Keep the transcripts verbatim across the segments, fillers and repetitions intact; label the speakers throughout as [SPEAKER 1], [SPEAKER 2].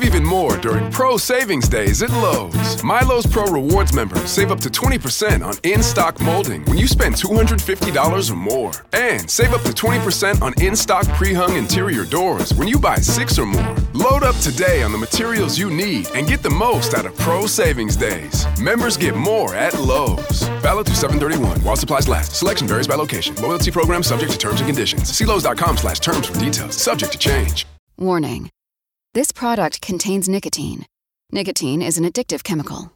[SPEAKER 1] Save even more during Pro Savings Days at Lowe's. Milo's Pro Rewards members save up to twenty percent on in-stock molding when you spend two hundred fifty dollars or more. And save up to twenty percent on in-stock pre-hung interior doors when you buy six or more. Load up today on the materials you need and get the most out of Pro Savings Days. Members get more at Lowe's. Valid through seven thirty-one while supplies last. Selection varies by location. Loyalty program subject to terms and conditions. See Lowe's.com slash terms for details. Subject to change.
[SPEAKER 2] Warning. This product contains nicotine. Nicotine is an addictive chemical.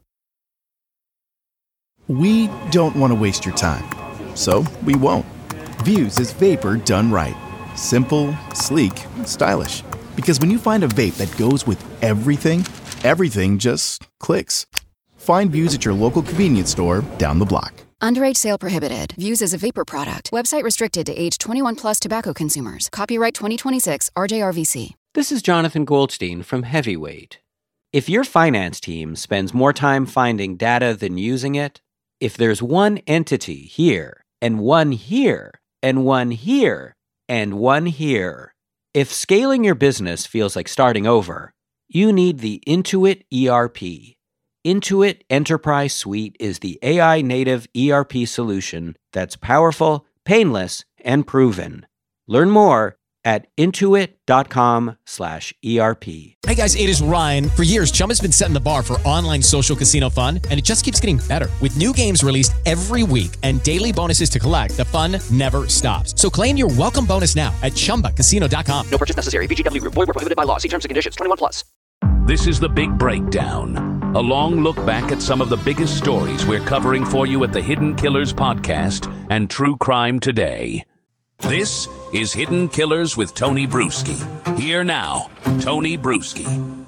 [SPEAKER 3] We don't want to waste your time, so we won't. Vuse is vapor done right. Simple, sleek, stylish. Because when you find a vape that goes with everything, everything just clicks. Find Vuse at your local convenience store down the block.
[SPEAKER 2] Underage sale prohibited. Vuse is a vapor product. Website restricted to age twenty-one plus tobacco consumers. Copyright twenty twenty-six R J R V C.
[SPEAKER 4] This is Jonathan Goldstein from Heavyweight. If your finance team spends more time finding data than using it, if there's one entity here, and one here, and one here, and one here, if scaling your business feels like starting over, you need the Intuit E R P. Intuit Enterprise Suite is the A I-native E R P solution that's powerful, painless, and proven. Learn more at intuit.com slash ERP.
[SPEAKER 5] Hey guys, it is Ryan. For years, Chumba's been setting the bar for online social casino fun, and it just keeps getting better. With new games released every week and daily bonuses to collect, the fun never stops. So claim your welcome bonus now at chumba casino dot com.
[SPEAKER 6] No purchase necessary. V G W Group. Void where prohibited by law. See terms and conditions. twenty-one plus.
[SPEAKER 7] This is The Big Breakdown, a long look back at some of the biggest stories we're covering for you at the Hidden Killers podcast and True Crime Today. This is Hidden Killers with Tony Bruschi. Here now, Tony Bruschi.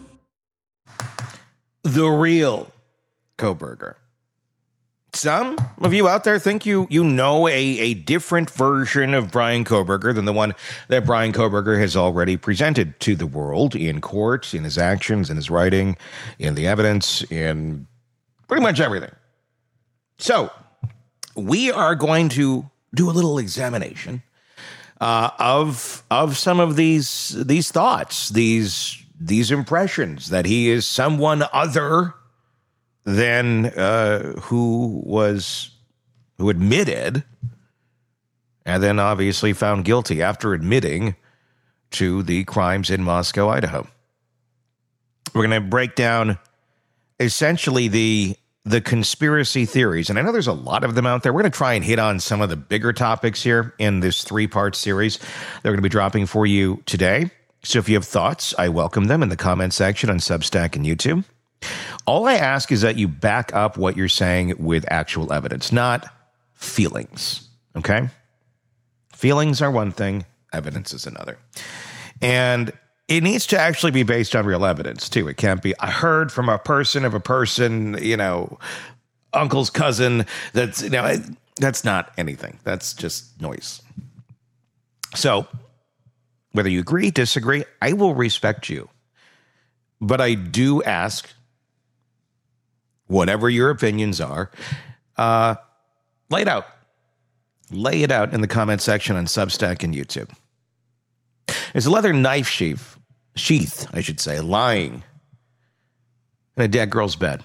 [SPEAKER 8] The real Kohberger. Some of you out there think you you know a, a different version of Bryan Kohberger than the one that Bryan Kohberger has already presented to the world in court, in his actions, in his writing, in the evidence, in pretty much everything. So, we are going to do a little examination Uh, of of some of these these thoughts, these these impressions that he is someone other than uh, who was who admitted and then obviously found guilty after admitting to the crimes in Moscow, Idaho. We're going to break down essentially the the conspiracy theories, and I know there's a lot of them out there. We're going to try and hit on some of the bigger topics here in this three-part series they're going to be dropping for you today. So if you have thoughts, I welcome them in the comment section on Substack and YouTube. All I ask is that you back up what you're saying with actual evidence, not feelings, okay? Feelings are one thing, evidence is another. And it needs to actually be based on real evidence, too. It can't be, I heard from a person of a person, you know, uncle's cousin. That's, you know, that's not anything. That's just noise. So, whether you agree, disagree, I will respect you. But I do ask, whatever your opinions are, uh, lay it out. Lay it out in the comment section on Substack and YouTube. There's a leather knife sheath. Sheath, I should say, lying in a dead girl's bed.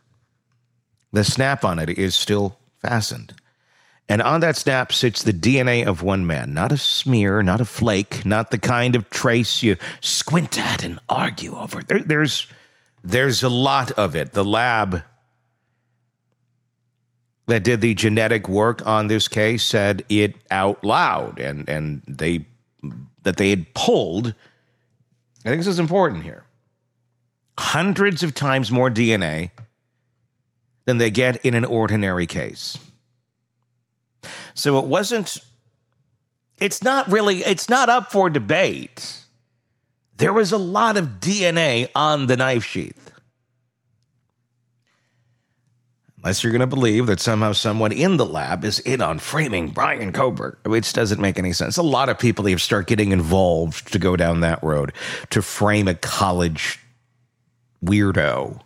[SPEAKER 8] The snap on it is still fastened. And on that snap sits the D N A of one man. Not a smear, not a flake, not the kind of trace you squint at and argue over. There, there's, there's a lot of it. The lab that did the genetic work on this case said it out loud, and, and they that they had pulled, I think this is important here, hundreds of times more D N A than they get in an ordinary case. So it wasn't, it's not really, it's not up for debate. There was a lot of D N A on the knife sheath. Unless you're going to believe that somehow someone in the lab is in on framing Bryan Kohberger, which doesn't make any sense. A lot of people have started getting involved to go down that road, to frame a college weirdo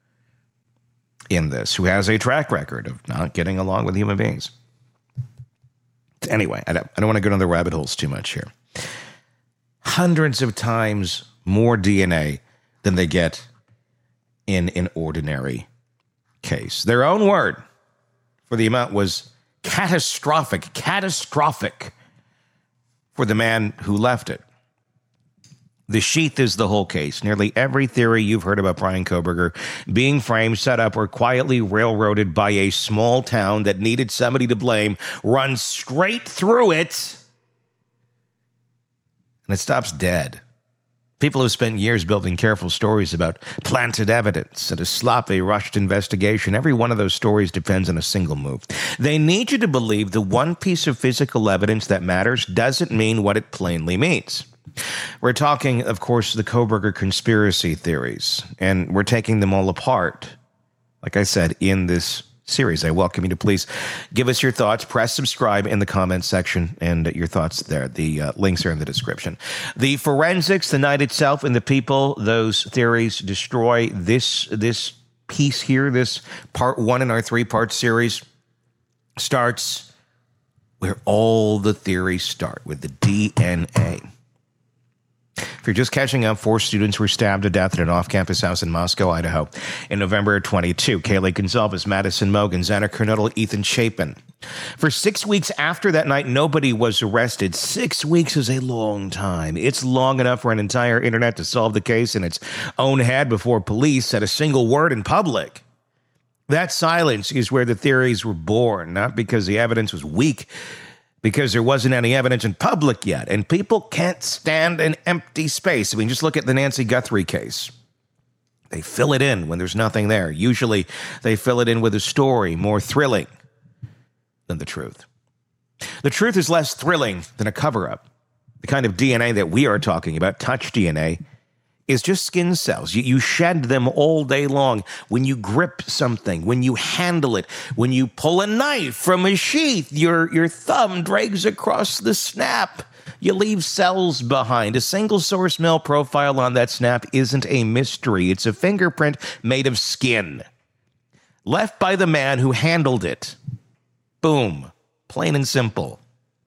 [SPEAKER 8] in this, who has a track record of not getting along with human beings. Anyway, I don't, I don't want to go down the rabbit holes too much here. Hundreds of times more D N A than they get in an ordinary case. Their own word for the amount was catastrophic, catastrophic for the man who left it. The sheath is the whole case. Nearly every theory you've heard about Bryan Kohberger being framed, set up, or quietly railroaded by a small town that needed somebody to blame runs straight through it, and it stops dead. People have spent years building careful stories about planted evidence and a sloppy, rushed investigation. Every one of those stories depends on a single move. They need you to believe the one piece of physical evidence that matters doesn't mean what it plainly means. We're talking, of course, the Kohberger conspiracy theories, and we're taking them all apart, like I said, in this series. I welcome you to please give us your thoughts. Press subscribe in the comments section, and your thoughts there. The uh, links are in the description. The forensics, the night itself, and the people those theories destroy. This, this piece here, this part one in our three-part series, starts where all the theories start, with the D N A. If you're just catching up, four students were stabbed to death at an off-campus house in Moscow, Idaho, in November of twenty-two. Kaylee Gonzalez, Madison Mogan, Xana Kernodle, Ethan Chapin. For six weeks after that night, nobody was arrested. Six weeks is a long time. It's long enough for an entire internet to solve the case in its own head before police said a single word in public. That silence is where the theories were born, not because the evidence was weak, because there wasn't any evidence in public yet, and people can't stand an empty space. I mean, just look at the Nancy Guthrie case. They fill it in when there's nothing there. Usually, they fill it in with a story more thrilling than the truth. The truth is less thrilling than a cover-up. The kind of D N A that we are talking about, touch D N A, is just skin cells. You, you shed them all day long. When you grip something, when you handle it, when you pull a knife from a sheath, your, your thumb drags across the snap. You leave cells behind. A single source male profile on that snap isn't a mystery. It's a fingerprint made of skin, left by the man who handled it. Boom. Plain and simple.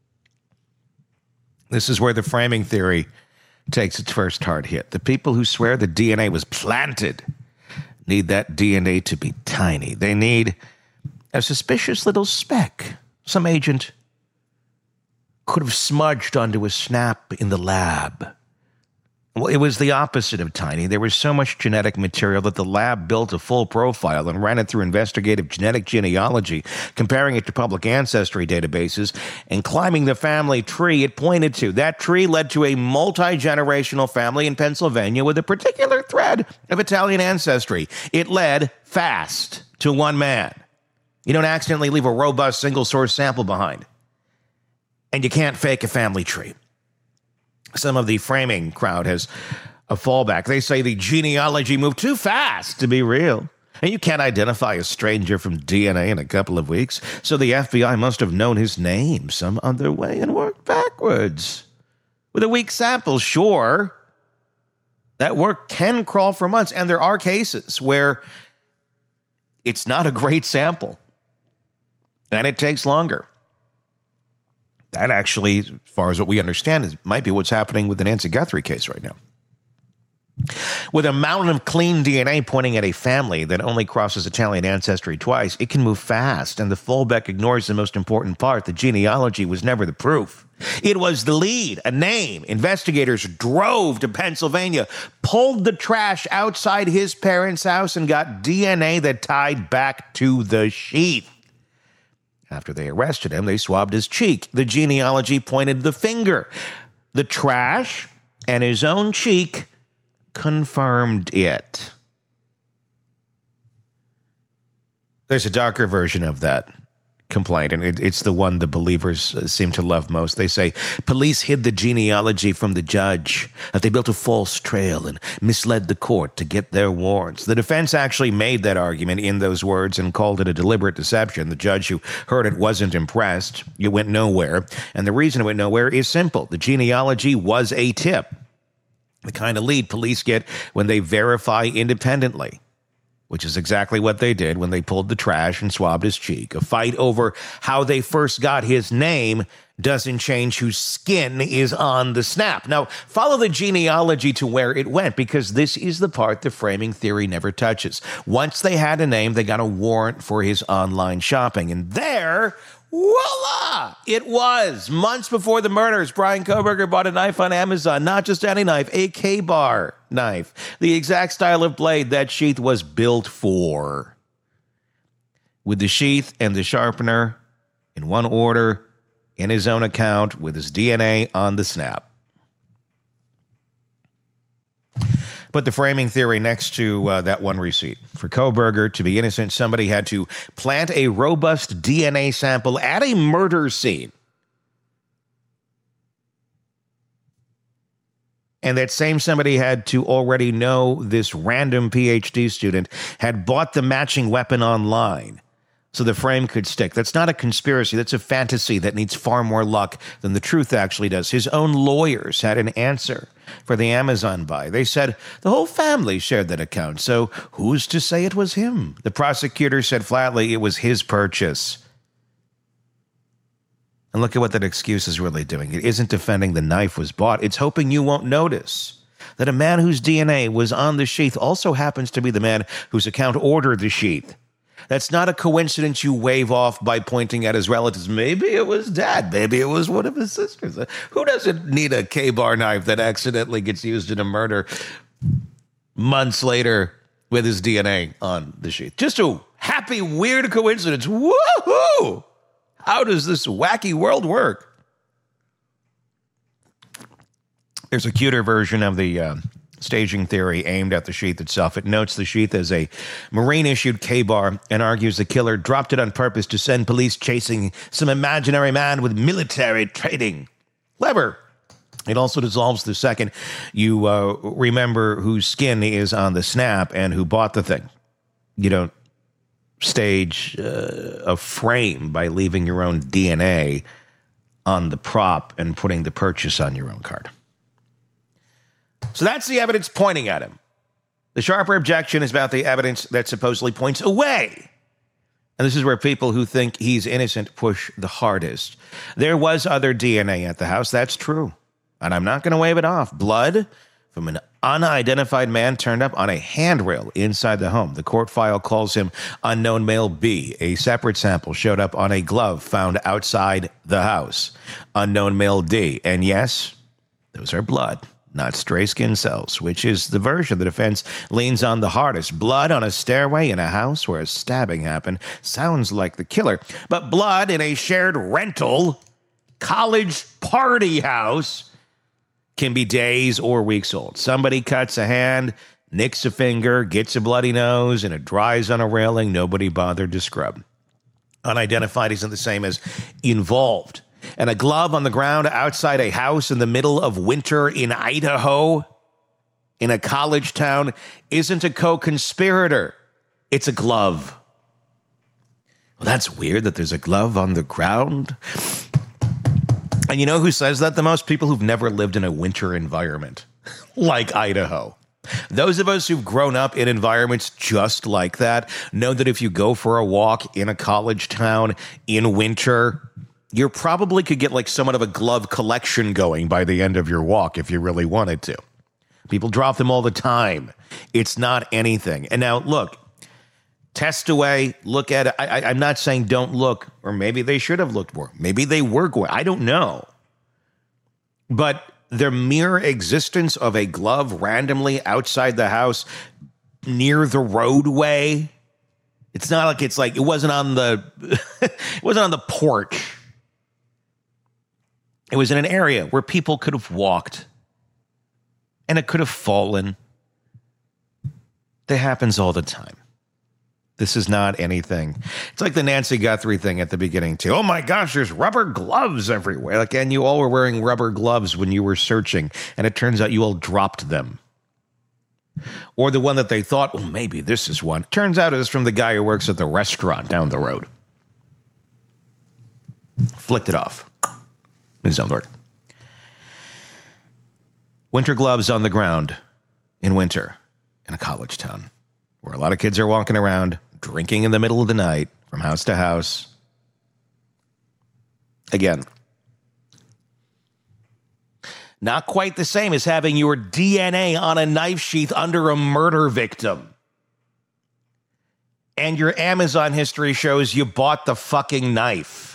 [SPEAKER 8] This is where the framing theory takes its first hard hit. The people who swear the D N A was planted need that D N A to be tiny. They need a suspicious little speck. Some agent could have smudged onto a snap in the lab. Well, it was the opposite of tiny. There was so much genetic material that the lab built a full profile and ran it through investigative genetic genealogy, comparing it to public ancestry databases, and climbing the family tree it pointed to. That tree led to a multi-generational family in Pennsylvania with a particular thread of Italian ancestry. It led fast to one man. You don't accidentally leave a robust single-source sample behind. And you can't fake a family tree. Some of the framing crowd has a fallback. They say the genealogy moved too fast to be real. And you can't identify a stranger from D N A in a couple of weeks, so the F B I must have known his name some other way and worked backwards. With a weak sample, sure, that work can crawl for months, and there are cases where it's not a great sample, and it takes longer. That actually, as far as what we understand, is might be what's happening with the Nancy Guthrie case right now. With a mountain of clean D N A pointing at a family that only crosses Italian ancestry twice, it can move fast, and the fallback ignores the most important part. The genealogy was never the proof. It was the lead, a name. Investigators drove to Pennsylvania, pulled the trash outside his parents' house, and got D N A that tied back to the sheath. After they arrested him, they swabbed his cheek. The genealogy pointed the finger. The trash and his own cheek confirmed it. There's a darker version of that complaint, and it, it's the one the believers uh, seem to love most. They say, police hid the genealogy from the judge, that they built a false trail and misled the court to get their warrants. The defense actually made that argument in those words and called it a deliberate deception. The judge who heard it wasn't impressed. It went nowhere, and the reason it went nowhere is simple. The genealogy was a tip, the kind of lead police get when they verify independently, which is exactly what they did when they pulled the trash and swabbed his cheek. A fight over how they first got his name doesn't change whose skin is on the snap. Now, follow the genealogy to where it went, because this is the part the framing theory never touches. Once they had a name, they got a warrant for his online shopping. And there, voila, it was. Months before the murders, Bryan Kohberger bought a knife on Amazon. Not just any knife, a K-bar knife. The exact style of blade that sheath was built for. With the sheath and the sharpener in one order, in his own account, with his D N A on the snap. Put the framing theory next to uh, that one receipt. For Kohberger to be innocent, somebody had to plant a robust D N A sample at a murder scene. And that same somebody had to already know this random P H D student had bought the matching weapon online, so the frame could stick. That's not a conspiracy. That's a fantasy that needs far more luck than the truth actually does. His own lawyers had an answer for the Amazon buy. They said the whole family shared that account, so who's to say it was him? The prosecutor said flatly it was his purchase. And look at what that excuse is really doing. It isn't defending the knife was bought. It's hoping you won't notice that a man whose D N A was on the sheath also happens to be the man whose account ordered the sheath. That's not a coincidence you wave off by pointing at his relatives. Maybe it was dad. Maybe it was one of his sisters. Who doesn't need a K-bar knife that accidentally gets used in a murder months later with his D N A on the sheath? Just a happy, weird coincidence. Woohoo! How does this wacky world work? There's a cuter version of the uh, staging theory aimed at the sheath itself. It notes the sheath as a Marine-issued K-bar and argues the killer dropped it on purpose to send police chasing some imaginary man with military training. Clever. It also dissolves the second you uh, remember whose skin is on the snap and who bought the thing. You don't stage uh, a frame by leaving your own D N A on the prop and putting the purchase on your own card. So that's the evidence pointing at him. The sharper objection is about the evidence that supposedly points away. And this is where people who think he's innocent push the hardest. There was other D N A at the house, that's true. And I'm not going to wave it off. Blood from an unidentified man turned up on a handrail inside the home. The court file calls him unknown male B. A separate sample showed up on a glove found outside the house. Unknown male D. And yes, those are blood, not stray skin cells, which is the version the defense leans on the hardest. Blood on a stairway in a house where a stabbing happened sounds like the killer. But blood in a shared rental college party house can be days or weeks old. Somebody cuts a hand, nicks a finger, gets a bloody nose, and it dries on a railing. Nobody bothered to scrub. Unidentified isn't the same as involved. And a glove on the ground outside a house in the middle of winter in Idaho, in a college town, isn't a co-conspirator. It's a glove. Well, that's weird that there's a glove on the ground. And you know who says that the most? People who've never lived in a winter environment like Idaho. Those of us who've grown up in environments just like that know that if you go for a walk in a college town in winter, you probably could get like somewhat of a glove collection going by the end of your walk if you really wanted to. People drop them all the time. It's not anything. And now, look, test away, look at it. I, I, I'm not saying don't look, or maybe they should have looked more. Maybe they were going. I don't know. But the mere existence of a glove randomly outside the house near the roadway, it's not like it's like it wasn't on the it wasn't on the porch. It was in an area where people could have walked and it could have fallen. That happens all the time. This is not anything. It's like the Nancy Guthrie thing at the beginning, too. Oh, my gosh, there's rubber gloves everywhere. Like, and you all were wearing rubber gloves when you were searching, and it turns out you all dropped them. Or the one that they thought, well, maybe this is one. Turns out it was from the guy who works at the restaurant down the road. Flicked it off. His own word. Winter gloves on the ground in winter in a college town where a lot of kids are walking around, drinking in the middle of the night from house to house. Again, Not quite the same as having your D N A on a knife sheath under a murder victim. And your Amazon history shows you bought the fucking knife.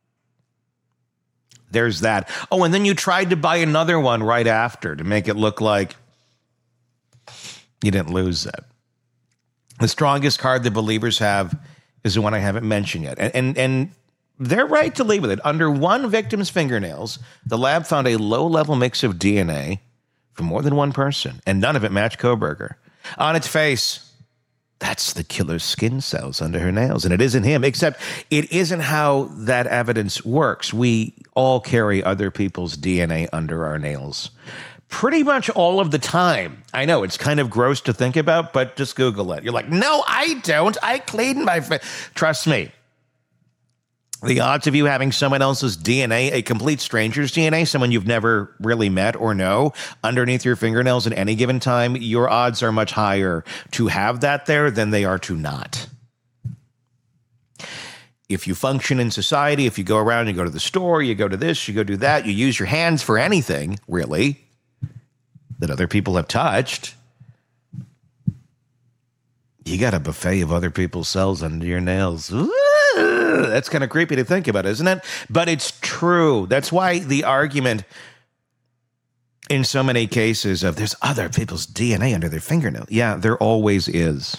[SPEAKER 8] There's that. Oh, and then you tried to buy another one right after to make it look like you didn't lose that. The strongest card the believers have is the one I haven't mentioned yet. And, and, and they're right to leave with it. Under one victim's fingernails, the lab found a low-level mix of D N A from more than one person, and none of it matched Kohberger. On its face, that's the killer's skin cells under her nails, and it isn't him, except it isn't how that evidence works. We all carry other people's D N A under our nails pretty much all of the time. I know, it's kind of gross to think about, but just Google it. You're like, no, I don't. I clean my face. Trust me. The odds of you having someone else's D N A, a complete stranger's D N A, someone you've never really met or know, underneath your fingernails at any given time, your odds are much higher to have that there than they are to not. If you function in society, if you go around, you go to the store, you go to this, you go do that, you use your hands for anything, really, that other people have touched, you got a buffet of other people's cells under your nails. Ooh. That's kind of creepy to think about, isn't it? But it's true. That's why the argument in so many cases of there's other people's D N A under their fingernail. Yeah, there always is.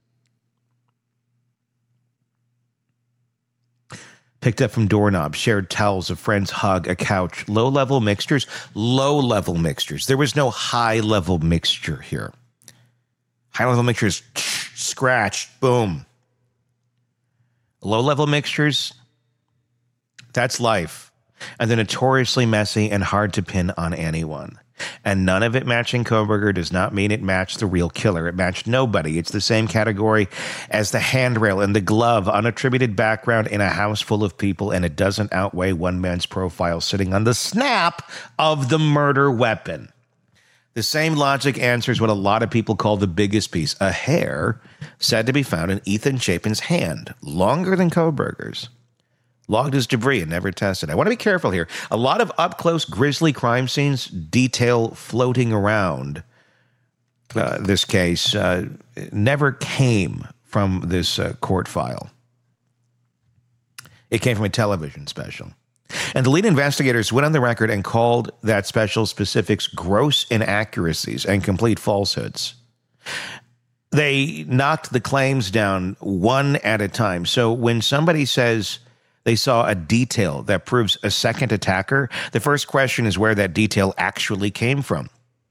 [SPEAKER 8] Picked up from doorknobs, shared towels, a friend's hug, a couch, low-level mixtures, low-level mixtures. There was no high-level mixture here. High-level mixtures, scratch, boom. Low-level mixtures, that's life. And they're notoriously messy and hard to pin on anyone. And none of it matching Kohberger does not mean it matched the real killer. It matched nobody. It's the same category as the handrail and the glove, unattributed background in a house full of people, and it doesn't outweigh one man's profile sitting on the snap of the murder weapon. The same logic answers what a lot of people call the biggest piece, a hair said to be found in Ethan Chapin's hand, longer than Kohberger's. Logged as debris and never tested. I want to be careful here. A lot of up-close grisly crime scenes detail floating around uh, this case uh, never came from this uh, court file. It came from a television special. And the lead investigators went on the record and called that special specifics gross inaccuracies and complete falsehoods. They knocked the claims down one at a time. So when somebody says they saw a detail that proves a second attacker, the first question is where that detail actually came from.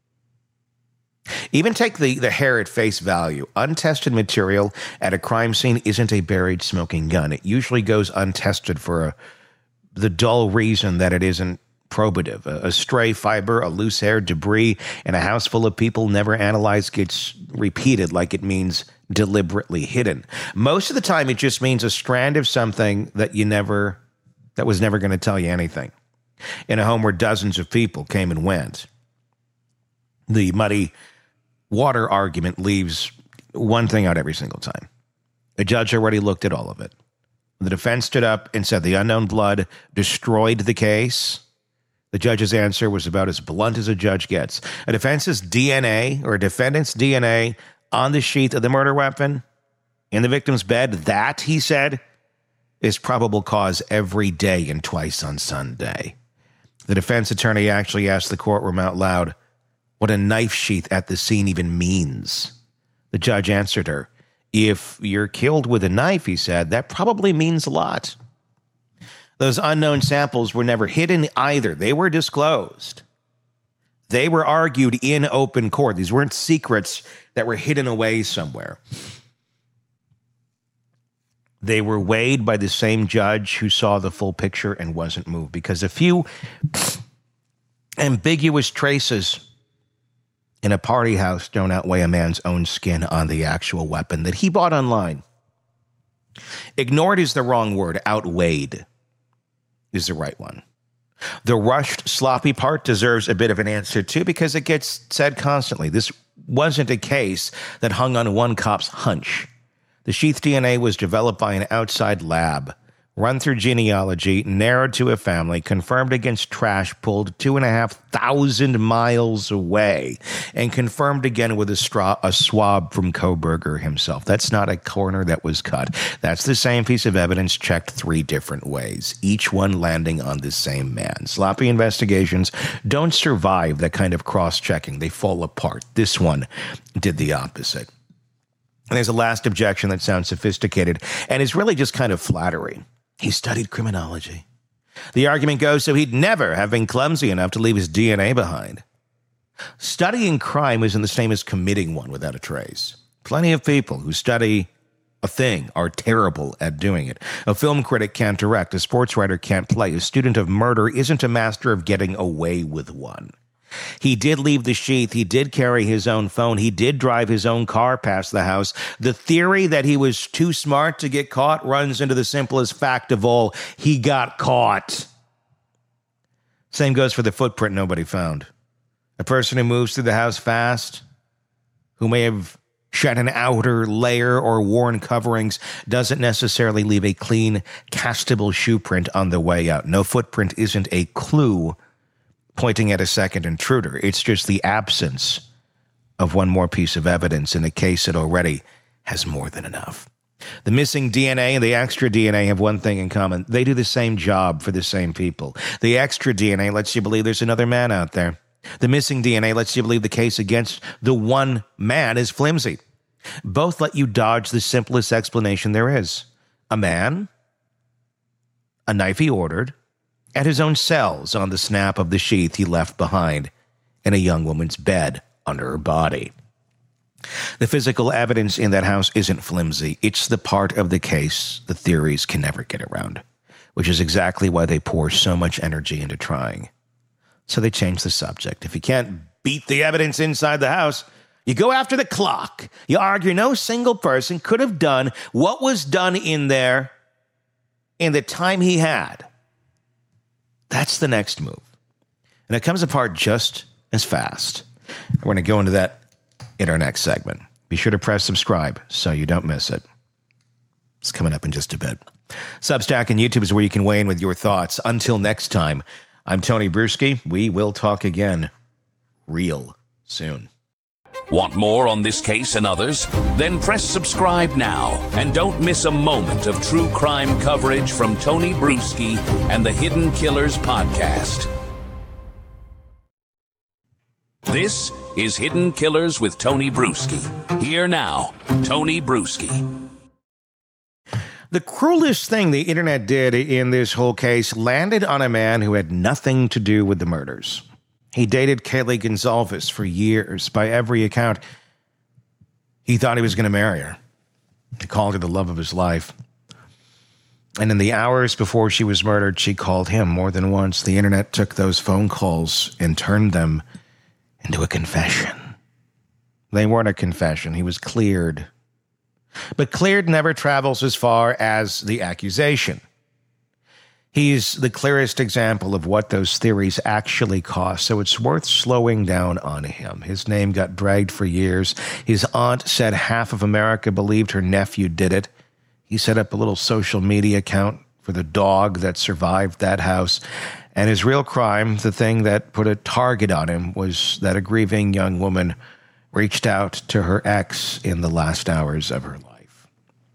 [SPEAKER 8] Even take the, the hair at face value. Untested material at a crime scene isn't a buried smoking gun. It usually goes untested for a the dull reason that it isn't probative. A, a stray fiber, a loose hair, debris in a house full of people never analyzed gets repeated like it means deliberately hidden. Most of the time, it just means a strand of something that you never, that was never going to tell you anything. In a home where dozens of people came and went, the muddy water argument leaves one thing out every single time. A judge already looked at all of it. The defense stood up and said the unknown blood destroyed the case. The judge's answer was about as blunt as a judge gets. A defense's D N A or a defendant's D N A on the sheath of the murder weapon in the victim's bed, that, he said, is probable cause every day and twice on Sunday. The defense attorney actually asked the courtroom out loud what a knife sheath at the scene even means. The judge answered her, if you're killed with a knife, he said, that probably means a lot. Those unknown samples were never hidden either. They were disclosed. They were argued in open court. These weren't secrets that were hidden away somewhere. They were weighed by the same judge who saw the full picture and wasn't moved, because a few ambiguous traces in a party house don't outweigh a man's own skin on the actual weapon that he bought online. Ignored is the wrong word. Outweighed is the right one. The rushed, sloppy part deserves a bit of an answer, too, because it gets said constantly. This wasn't a case that hung on one cop's hunch. The sheath D N A was developed by an outside lab run through genealogy, narrowed to a family, confirmed against trash pulled two and a half thousand miles away, and confirmed again with a, straw, a swab from Kohberger himself. That's not a corner that was cut. That's the same piece of evidence checked three different ways, each one landing on the same man. Sloppy investigations don't survive that kind of cross-checking. They fall apart. This one did the opposite. And there's a last objection that sounds sophisticated and is really just kind of flattery. He studied criminology. The argument goes so he'd never have been clumsy enough to leave his D N A behind. Studying crime isn't the same as committing one without a trace. Plenty of people who study a thing are terrible at doing it. A film critic can't direct. A sports writer can't play. A student of murder isn't a master of getting away with one. He did leave the sheath. He did carry his own phone. He did drive his own car past the house. The theory that he was too smart to get caught runs into the simplest fact of all. He got caught. Same goes for the footprint nobody found. A person who moves through the house fast, who may have shed an outer layer or worn coverings, doesn't necessarily leave a clean, castable shoe print on the way out. No footprint isn't a clue pointing at a second intruder. It's just the absence of one more piece of evidence in a case that already has more than enough. The missing D N A and the extra D N A have one thing in common. They do the same job for the same people. The extra D N A lets you believe there's another man out there. The missing D N A lets you believe the case against the one man is flimsy. Both let you dodge the simplest explanation there is. A man, a knife he ordered, at his own cells on the snap of the sheath he left behind, and a young woman's bed under her body. The physical evidence in that house isn't flimsy. It's the part of the case the theories can never get around, which is exactly why they pour so much energy into trying. So they change the subject. If you can't beat the evidence inside the house, you go after the clock. You argue no single person could have done what was done in there in the time he had. That's the next move. And it comes apart just as fast. We're going to go into that in our next segment. Be sure to press subscribe so you don't miss it. It's coming up in just a bit. Substack and YouTube is where you can weigh in with your thoughts. Until next time, I'm Tony Bruschi. We will talk again real soon.
[SPEAKER 7] Want more on this case and others? Then press subscribe now and don't miss a moment of true crime coverage from Tony Bruschi and the Hidden Killers podcast. This is Hidden Killers with Tony Bruschi. Here now, Tony Bruschi.
[SPEAKER 8] The cruelest thing the internet did in this whole case landed on a man who had nothing to do with the murders. He dated Kaylee Gonzalez for years. By every account, he thought he was going to marry her. He called her the love of his life. And in the hours before she was murdered, she called him more than once. The internet took those phone calls and turned them into a confession. They weren't a confession. He was cleared. But cleared never travels as far as the accusation. He's the clearest example of what those theories actually cost, so it's worth slowing down on him. His name got dragged for years. His aunt said half of America believed her nephew did it. He set up a little social media account for the dog that survived that house. And his real crime, the thing that put a target on him, was that a grieving young woman reached out to her ex in the last hours of her life.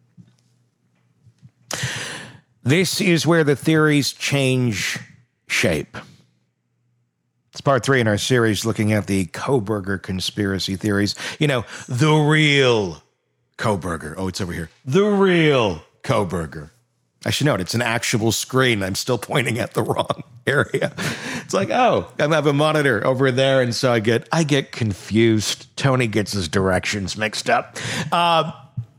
[SPEAKER 8] This is where the theories change shape. It's part three in our series looking at the Kohberger conspiracy theories. You know, the real Kohberger. Oh, it's over here. The real Kohberger. I should note, it's an actual screen. I'm still pointing at the wrong area. It's like, oh, I have a monitor over there, and so I get I get confused. Tony gets his directions mixed up. Uh,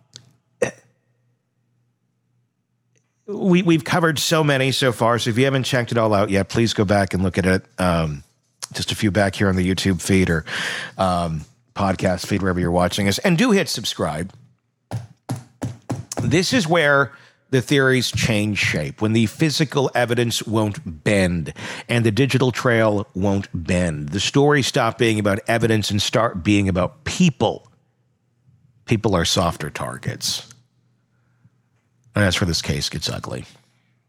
[SPEAKER 8] we, we've covered so many so far, so if you haven't checked it all out yet, please go back and look at it. Um, just a few back here on the YouTube feed or um, podcast feed, wherever you're watching us. And do hit subscribe. This is where the theories change shape, when the physical evidence won't bend and the digital trail won't bend. The stories stop being about evidence and start being about people. People are softer targets. And that's where this case gets ugly.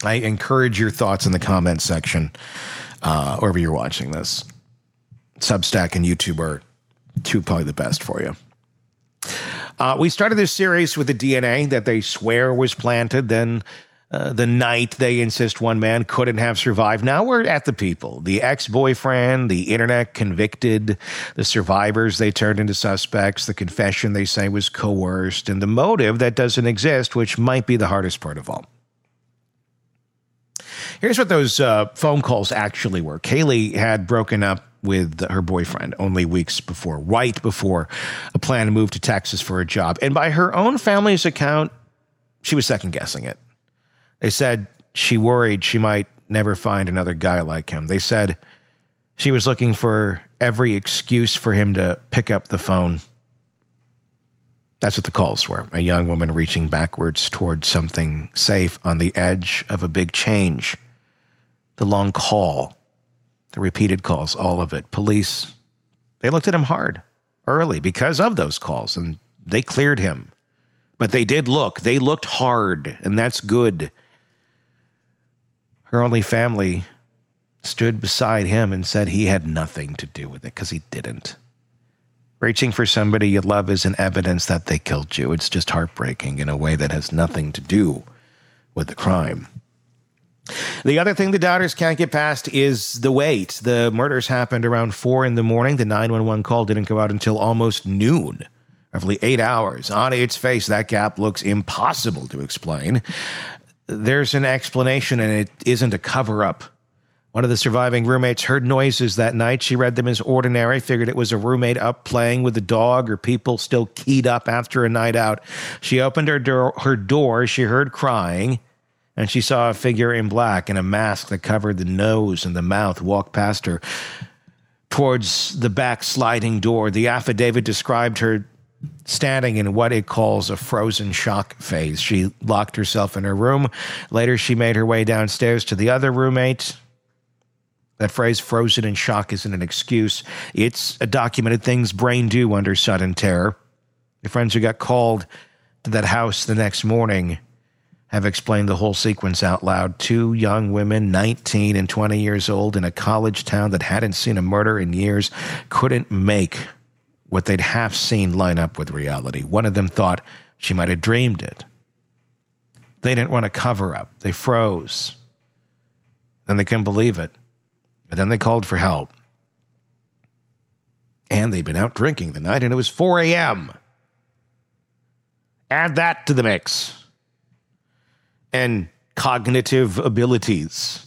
[SPEAKER 8] I encourage your thoughts in the comments section, uh, wherever you're watching this. Substack and YouTube are two probably the best for you. Uh, we started this series with the D N A that they swear was planted. Then uh, the night they insist one man couldn't have survived. Now we're at the people. The ex-boyfriend, the internet convicted, the survivors they turned into suspects, the confession they say was coerced, and the motive that doesn't exist, which might be the hardest part of all. Here's what those uh, phone calls actually were. Kaylee had broken up with her boyfriend only weeks before, right before a plan to move to Texas for a job. And by her own family's account, she was second-guessing it. They said she worried she might never find another guy like him. They said she was looking for every excuse for him to pick up the phone. That's what the calls were. A young woman reaching backwards towards something safe on the edge of a big change. The long call, the repeated calls, all of it. Police, they looked at him hard early because of those calls, and they cleared him. But they did look. They looked hard, and that's good. Her only family stood beside him and said he had nothing to do with it because he didn't. Reaching for somebody you love isn't evidence that they killed you. It's just heartbreaking in a way that has nothing to do with the crime. The other thing the doubters can't get past is the wait. The murders happened around four in the morning. The nine one one call didn't go out until almost noon, roughly eight hours. On its face, that gap looks impossible to explain. There's an explanation, and it isn't a cover-up. One of the surviving roommates heard noises that night. She read them as ordinary, figured it was a roommate up playing with the dog or people still keyed up after a night out. She opened her door, her door. She heard crying, and she saw a figure in black in a mask that covered the nose and the mouth walk past her towards the back sliding door. The affidavit described her standing in what it calls a frozen shock phase. She locked herself in her room. Later, she made her way downstairs to the other roommate. That phrase, frozen in shock, isn't an excuse. It's a documented things brain do under sudden terror. The friends who got called to that house the next morning have explained the whole sequence out loud. Two young women, nineteen and twenty years old, in a college town that hadn't seen a murder in years, couldn't make what they'd half seen line up with reality. One of them thought she might have dreamed it. They didn't want to cover up. They froze. Then they couldn't believe it. And then they called for help. And they'd been out drinking the night, and it was four a.m. Add that to the mix. And cognitive abilities.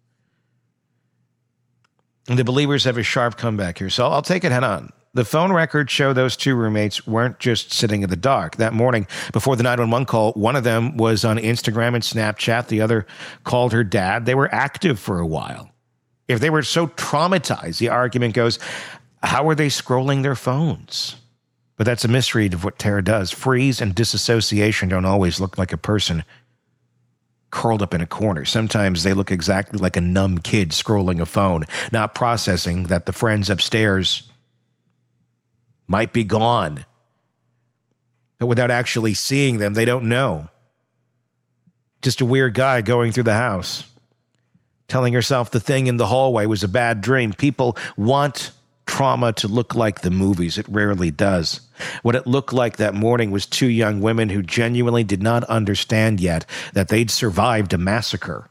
[SPEAKER 8] And the believers have a sharp comeback here, so I'll take it head on. The phone records show those two roommates weren't just sitting in the dark. That morning, before the nine one one call, one of them was on Instagram and Snapchat. The other called her dad. They were active for a while. If they were so traumatized, the argument goes, how were they scrolling their phones? But that's a misread of what terror does. Freeze and disassociation don't always look like a person curled up in a corner. Sometimes they look exactly like a numb kid scrolling a phone, not processing that the friends upstairs might be gone. But without actually seeing them, they don't know. Just a weird guy going through the house, telling herself the thing in the hallway was a bad dream. People want trauma to look like the movies. It rarely does. What it looked like that morning was two young women who genuinely did not understand yet that they'd survived a massacre.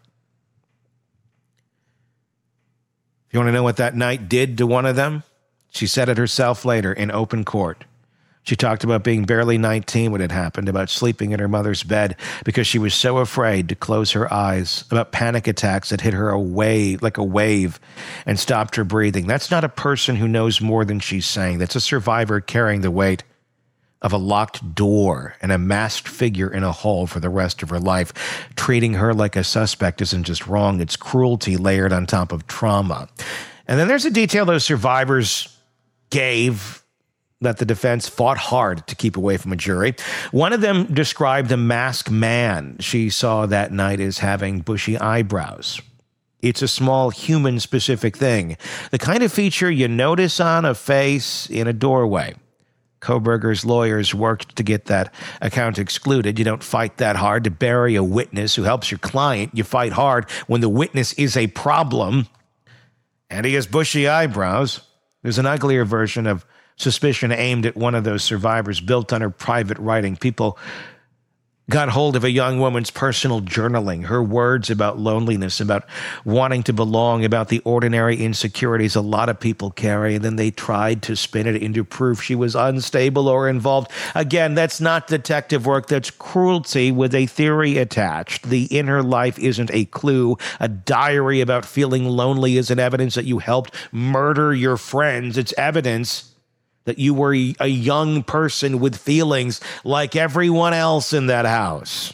[SPEAKER 8] If you want to know what that night did to one of them, she said it herself later in open court. She talked about being barely nineteen when it happened, about sleeping in her mother's bed because she was so afraid to close her eyes, about panic attacks that hit her a wave, like a wave and stopped her breathing. That's not a person who knows more than she's saying. That's a survivor carrying the weight of a locked door and a masked figure in a hall for the rest of her life. Treating her like a suspect isn't just wrong. It's cruelty layered on top of trauma. And then there's a detail those survivors gave that the defense fought hard to keep away from a jury. One of them described the masked man she saw that night as having bushy eyebrows. It's a small human-specific thing, the kind of feature you notice on a face in a doorway. Kohberger's lawyers worked to get that account excluded. You don't fight that hard to bury a witness who helps your client. You fight hard when the witness is a problem. And he has bushy eyebrows. There's an uglier version of suspicion aimed at one of those survivors, built on her private writing. People got hold of a young woman's personal journaling, her words about loneliness, about wanting to belong, about the ordinary insecurities a lot of people carry, and then they tried to spin it into proof she was unstable or involved. Again, that's not detective work. That's cruelty with a theory attached. The inner life isn't a clue. A diary about feeling lonely isn't evidence that you helped murder your friends. It's evidence that you were a young person with feelings like everyone else in that house.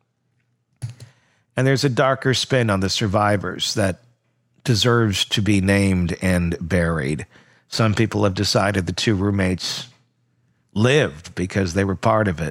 [SPEAKER 8] And there's a darker spin on the survivors that deserves to be named and buried. Some people have decided the two roommates lived because they were part of it.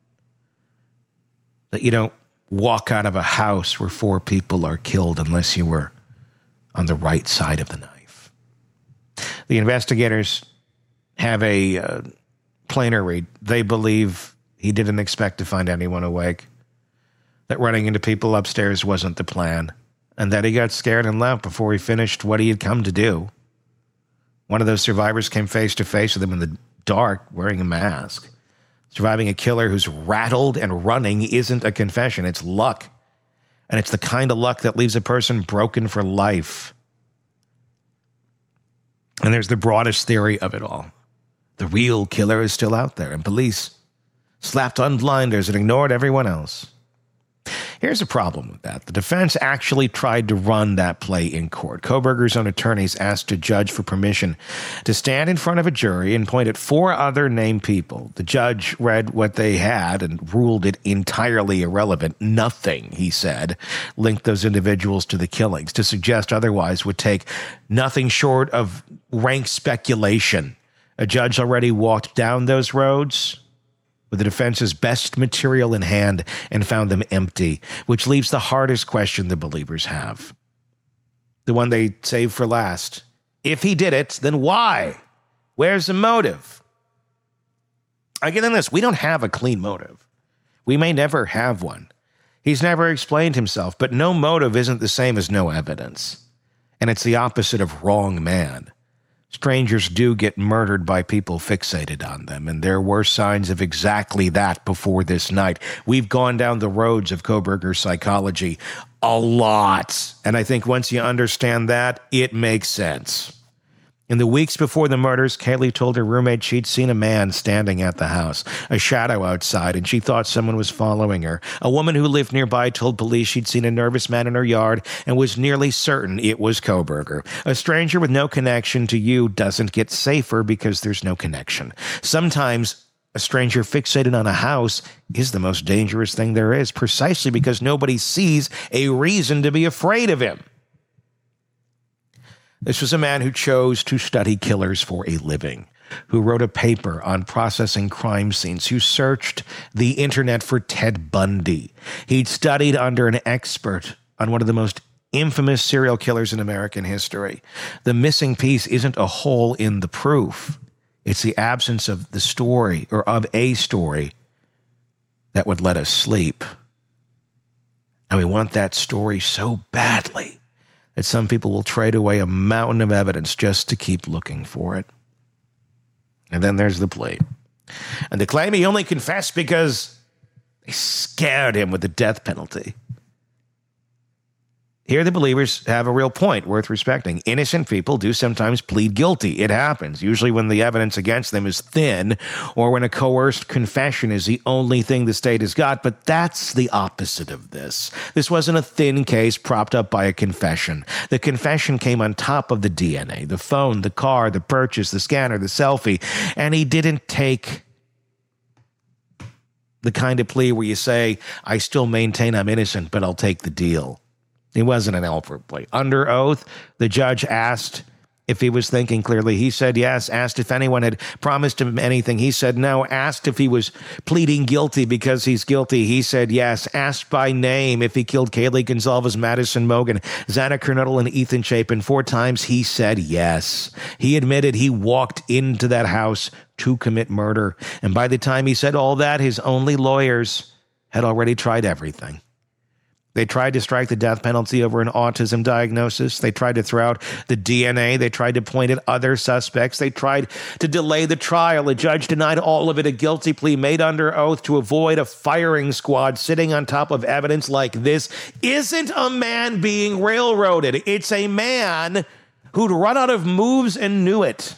[SPEAKER 8] That you don't walk out of a house where four people are killed unless you were on the right side of the knife. The investigators have a uh, plainer read. They believe he didn't expect to find anyone awake, that running into people upstairs wasn't the plan, and that he got scared and left before he finished what he had come to do. One of those survivors came face to face with him in the dark, wearing a mask. Surviving a killer who's rattled and running isn't a confession. It's luck. And it's the kind of luck that leaves a person broken for life. And there's the broadest theory of it all. The real killer is still out there, and police slapped on blinders and ignored everyone else. Here's a problem with that. The defense actually tried to run that play in court. Kohberger's own attorneys asked a judge for permission to stand in front of a jury and point at four other named people. The judge read what they had and ruled it entirely irrelevant. Nothing, he said, linked those individuals to the killings. To suggest otherwise would take nothing short of rank speculation. A judge already walked down those roads with the defense's best material in hand and found them empty, which leaves the hardest question the believers have. The one they saved for last. If he did it, then why? Where's the motive? Again, in this, we don't have a clean motive. We may never have one. He's never explained himself, but no motive isn't the same as no evidence. And it's the opposite of wrong man. Strangers do get murdered by people fixated on them, and there were signs of exactly that before this night. We've gone down the roads of Kohberger's psychology a lot, and I think once you understand that, it makes sense. In the weeks before the murders, Kaylee told her roommate she'd seen a man standing at the house, a shadow outside, and she thought someone was following her. A woman who lived nearby told police she'd seen a nervous man in her yard and was nearly certain it was Kohberger. A stranger with no connection to you doesn't get safer because there's no connection. Sometimes a stranger fixated on a house is the most dangerous thing there is, precisely because nobody sees a reason to be afraid of him. This was a man who chose to study killers for a living, who wrote a paper on processing crime scenes, who searched the internet for Ted Bundy. He'd studied under an expert on one of the most infamous serial killers in American history. The missing piece isn't a hole in the proof. It's the absence of the story, or of a story, that would let us sleep. And we want that story so badly that some people will trade away a mountain of evidence just to keep looking for it. And then there's the plea. And they claim he only confessed because they scared him with the death penalty. Here the believers have a real point worth respecting. Innocent people do sometimes plead guilty. It happens, usually when the evidence against them is thin or when a coerced confession is the only thing the state has got, but that's the opposite of this. This wasn't a thin case propped up by a confession. The confession came on top of the D N A, the phone, the car, the purchase, the scanner, the selfie, and he didn't take the kind of plea where you say, I still maintain I'm innocent, but I'll take the deal. It wasn't an Alfred plea. Under oath, the judge asked if he was thinking clearly. He said yes. Asked if anyone had promised him anything. He said no. Asked if he was pleading guilty because he's guilty. He said yes. Asked by name if he killed Kaylee Gonzalez, Madison Mogen, Xana Kernodle, and Ethan Chapin four times. He said yes. He admitted he walked into that house to commit murder. And by the time he said all that, his only lawyers had already tried everything. They tried to strike the death penalty over an autism diagnosis. They tried to throw out the D N A. They tried to point at other suspects. They tried to delay the trial. A judge denied all of it, a guilty plea made under oath to avoid a firing squad sitting on top of evidence like this. Isn't a man being railroaded. It's a man who'd run out of moves and knew it.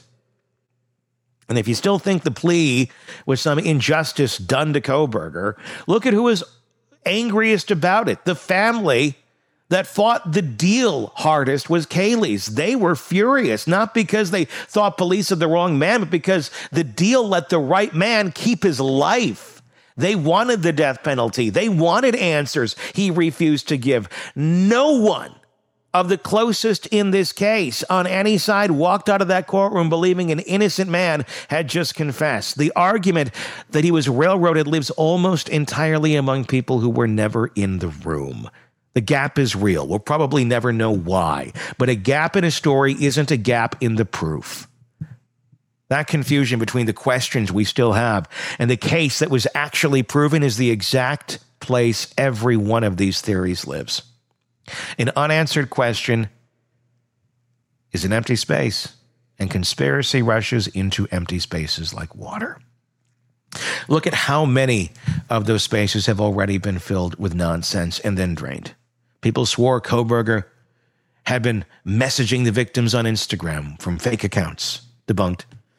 [SPEAKER 8] And if you still think the plea was some injustice done to Kohberger, look at who was angriest about it. The family that fought the deal hardest was Kaylee's. They were furious, not because they thought police had the wrong man, but because the deal let the right man keep his life. They wanted the death penalty. They wanted answers he refused to give. No one of the closest in this case on any side walked out of that courtroom believing an innocent man had just confessed. The argument that he was railroaded lives almost entirely among people who were never in the room. The gap is real. We'll probably never know why, but a gap in a story isn't a gap in the proof. That confusion between the questions we still have and the case that was actually proven is the exact place every one of these theories lives. An unanswered question is an empty space, and conspiracy rushes into empty spaces like water. Look at how many of those spaces have already been filled with nonsense and then drained. People swore Kohberger had been messaging the victims on Instagram from fake accounts. Debunked.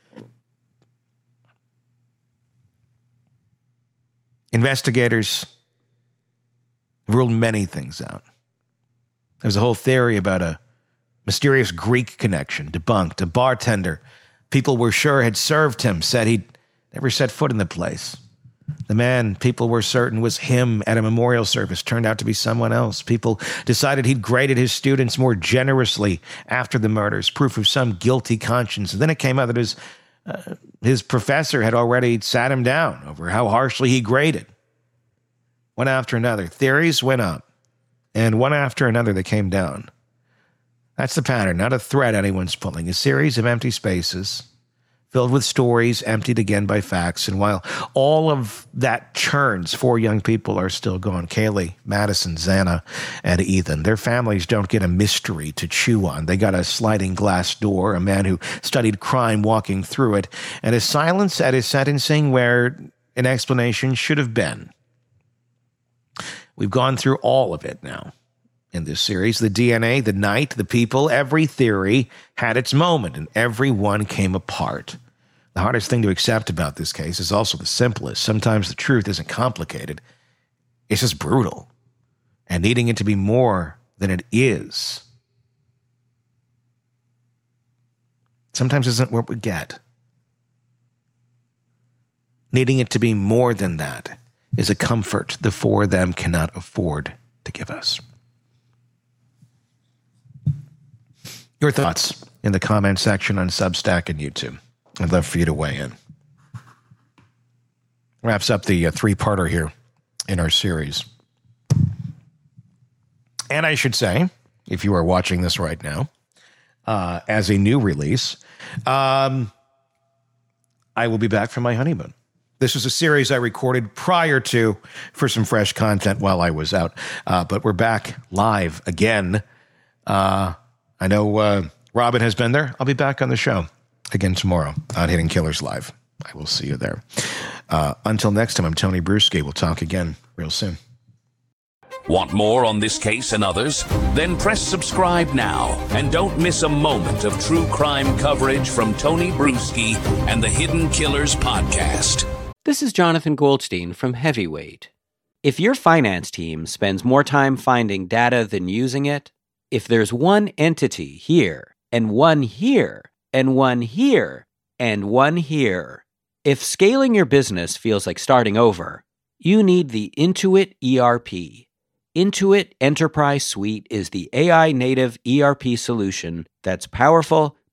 [SPEAKER 8] Investigators ruled many things out. There's a whole theory about a mysterious Greek connection, debunked. A bartender people were sure had served him said he'd never set foot in the place. The man people were certain was him at a memorial service turned out to be someone else. People decided he'd graded his students more generously after the murders, proof of some guilty conscience. And then it came out that his, uh, his professor had already sat him down over how harshly he graded. One after another, theories went up. And one after another, they came down. That's the pattern, not a thread anyone's pulling. A series of empty spaces filled with stories emptied again by facts. And while all of that churns, four young people are still gone. Kaylee, Madison, Xana, and Ethan. Their families don't get a mystery to chew on. They got a sliding glass door, a man who studied crime walking through it, and a silence at his sentencing where an explanation should have been. We've gone through all of it now in this series. The D N A, the night, the people, every theory had its moment, and every one came apart. The hardest thing to accept about this case is also the simplest. Sometimes the truth isn't complicated. It's just brutal. And needing it to be more than it is sometimes isn't what we get. Needing it to be more than that is a comfort the four of them cannot afford to give us. Your thoughts in the comment section on Substack and YouTube. I'd love for you to weigh in. Wraps up the uh, three-parter here in our series. And I should say, if you are watching this right now, uh, as a new release, um, I will be back from my honeymoon. This was a series I recorded prior to for some fresh content while I was out. Uh, but we're back live again. Uh, I know uh, Robin has been there. I'll be back on the show again tomorrow on Hidden Killers Live. I will see you there. Uh, until next time, I'm Tony Bruschi. We'll talk again real soon.
[SPEAKER 7] Want more on this case and others? Then press subscribe now and don't miss a moment of true crime coverage from Tony Bruschi and the Hidden Killers podcast.
[SPEAKER 4] This is Jonathan Goldstein from Heavyweight. If your finance team spends more time finding data than using it, if there's one entity here, and one here, and one here, and one here, if scaling your business feels like starting over, you need the Intuit E R P. Intuit Enterprise Suite is the A I-native E R P solution that's powerful,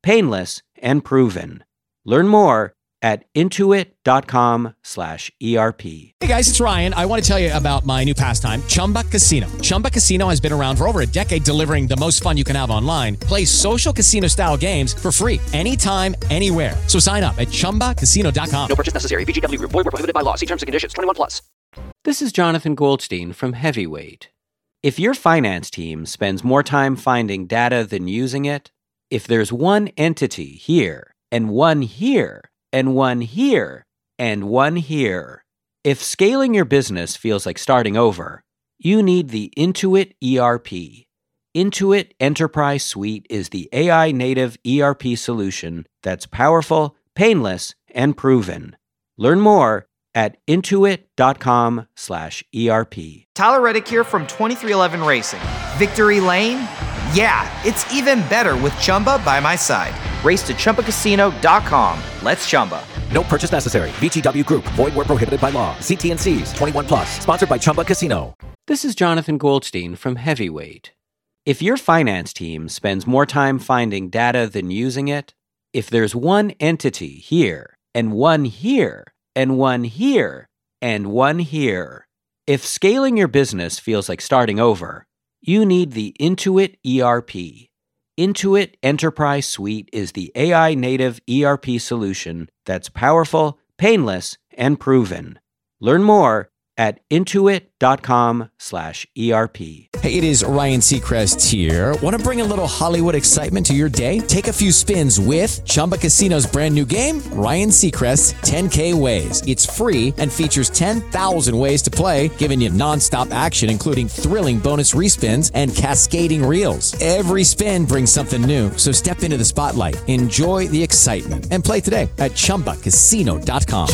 [SPEAKER 4] painless, and proven. Learn more at intuit.com slash ERP.
[SPEAKER 5] Hey guys, it's Ryan. I want to tell you about my new pastime, Chumba Casino. Chumba Casino has been around for over a decade, delivering the most fun you can have online. Play social casino style games for free anytime, anywhere. So sign up at chumba casino dot com.
[SPEAKER 6] No purchase necessary. V G W Group. Void where prohibited by law. See terms and conditions. twenty-one plus.
[SPEAKER 4] This is Jonathan Goldstein from Heavyweight. If your finance team spends more time finding data than using it, if there's one entity here and one here, and one here, and one here. If scaling your business feels like starting over, you need the Intuit E R P. Intuit Enterprise Suite is the A I-native E R P solution that's powerful, painless, and proven. Learn more at intuit.com slash ERP.
[SPEAKER 9] Tyler Reddick here from twenty-three eleven Racing. Victory Lane? Yeah, it's even better with Chumba by my side. Race to Chumba Casino dot com. Let's Chumba.
[SPEAKER 6] No purchase necessary. V G W Group. Void where prohibited by law. See T and C's. twenty-one plus. Sponsored by Chumba Casino.
[SPEAKER 4] This is Jonathan Goldstein from Heavyweight. If your finance team spends more time finding data than using it, if there's one entity here, and one here, and one here, and one here, if scaling your business feels like starting over, you need the Intuit E R P. Intuit Enterprise Suite is the A I-native E R P solution that's powerful, painless, and proven. Learn more at intuit.com slash ERP.
[SPEAKER 5] Hey, it is Ryan Seacrest here. Want to bring a little Hollywood excitement to your day? Take a few spins with Chumba Casino's brand new game, Ryan Seacrest's ten K Ways. It's free and features ten thousand ways to play, giving you nonstop action, including thrilling bonus respins and cascading reels. Every spin brings something new, so step into the spotlight, enjoy the excitement, and play today at chumba casino dot com.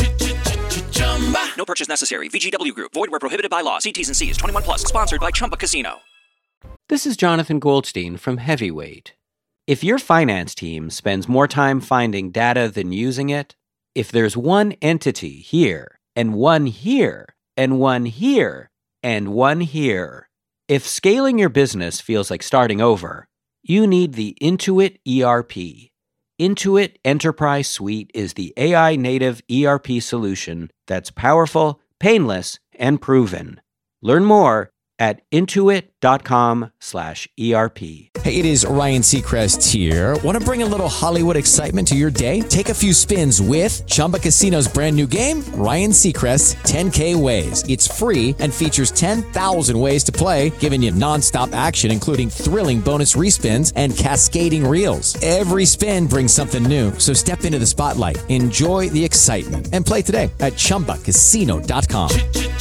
[SPEAKER 6] No purchase necessary. V G W Group. Void where prohibited by law. See T's and C's. twenty-one plus. Sponsored by Chumba Casino.
[SPEAKER 4] This is Jonathan Goldstein from Heavyweight. If your finance team spends more time finding data than using it, if there's one entity here, and one here, and one here, and one here, if scaling your business feels like starting over, you need the Intuit E R P. Intuit Enterprise Suite is the A I-native E R P solution that's powerful, painless, and proven. Learn more at intuit.com slash ERP.
[SPEAKER 5] Hey, it is Ryan Seacrest here. Want to bring a little Hollywood excitement to your day? Take a few spins with Chumba Casino's brand new game, Ryan Seacrest's ten K Ways. It's free and features ten thousand ways to play, giving you nonstop action, including thrilling bonus respins and cascading reels. Every spin brings something new, so step into the spotlight, enjoy the excitement, and play today at chumba casino dot com.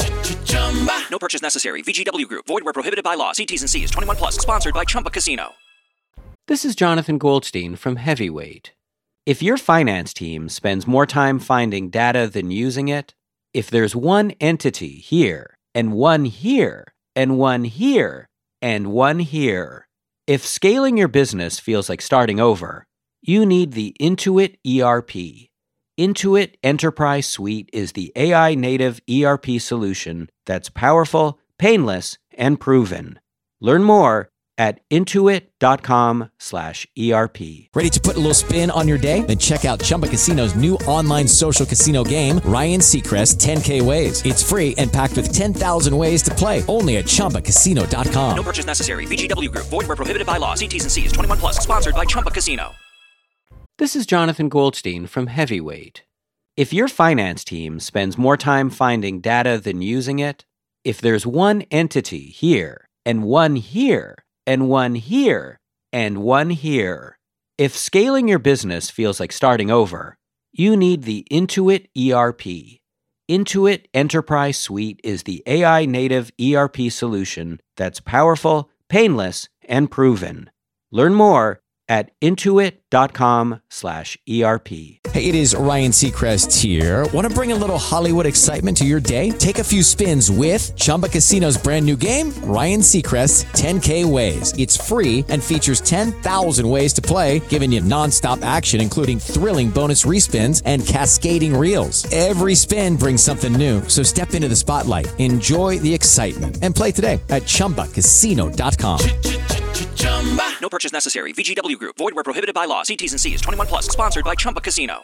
[SPEAKER 6] No purchase necessary. V G W Group. Void where prohibited by law. See T's and C's. twenty-one plus. Sponsored by Chumba Casino.
[SPEAKER 4] This is Jonathan Goldstein from Heavyweight. If your finance team spends more time finding data than using it, if there's one entity here, and one here, and one here, and one here, if scaling your business feels like starting over, you need the Intuit E R P. Intuit Enterprise Suite is the A I-native E R P solution that's powerful, painless, and proven. Learn more at intuit.com slash ERP.
[SPEAKER 5] Ready to put a little spin on your day? Then check out Chumba Casino's new online social casino game, Ryan Seacrest ten K Ways. It's free and packed with ten thousand ways to play, only at chumba casino dot com.
[SPEAKER 6] No purchase necessary. V G W Group. Void where prohibited by law. See T's and C's. twenty-one plus. Sponsored by Chumba Casino.
[SPEAKER 4] This is Jonathan Goldstein from Heavyweight. If your finance team spends more time finding data than using it, if there's one entity here, and one here, and one here, and one here, if scaling your business feels like starting over, you need the Intuit E R P. Intuit Enterprise Suite is the A I-native E R P solution that's powerful, painless, and proven. Learn more at intuit.com slash ERP.
[SPEAKER 5] Hey, it is Ryan Seacrest here. Want to bring a little Hollywood excitement to your day? Take a few spins with Chumba Casino's brand new game, Ryan Seacrest's ten K Ways. It's free and features ten thousand ways to play, giving you nonstop action, including thrilling bonus respins and cascading reels. Every spin brings something new, so step into the spotlight, enjoy the excitement, and play today at chumba casino dot com.
[SPEAKER 6] No purchase necessary. V G W Group. Void where prohibited by law. See T's and C's. twenty-one plus. Sponsored by Chumba Casino.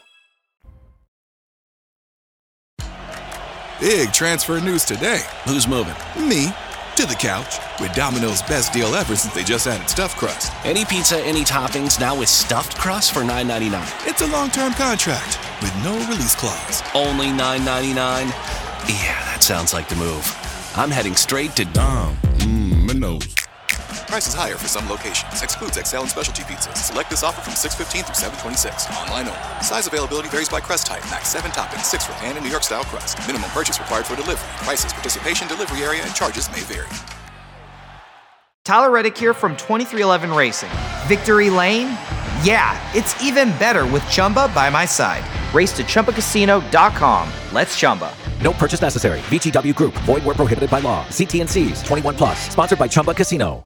[SPEAKER 10] Big transfer news today. Who's moving? Me. To the couch. With Domino's best deal ever since they just added stuffed crust.
[SPEAKER 11] Any pizza, any toppings, now with stuffed crust for nine ninety-nine.
[SPEAKER 10] It's a long-term contract with no release clause.
[SPEAKER 11] Only nine ninety-nine? Yeah, that sounds like the move. I'm heading straight to
[SPEAKER 10] Dom. Mmm, Minos.
[SPEAKER 12] Prices higher for some locations. Excludes X L and specialty pizzas. Select this offer from six fifteen through seven twenty-six. Online only. Size availability varies by crust type. Max seven toppings, six for pan and New York style crust. Minimum purchase required for delivery. Prices, participation, delivery area, and charges may vary.
[SPEAKER 9] Tyler Reddick here from twenty-three eleven Racing. Victory Lane? Yeah, it's even better with Chumba by my side. Race to Chumba Casino dot com. Let's Chumba.
[SPEAKER 13] No purchase necessary. V G W Group. Void where prohibited by law. See T and C's. twenty-one plus. Sponsored by Chumba Casino.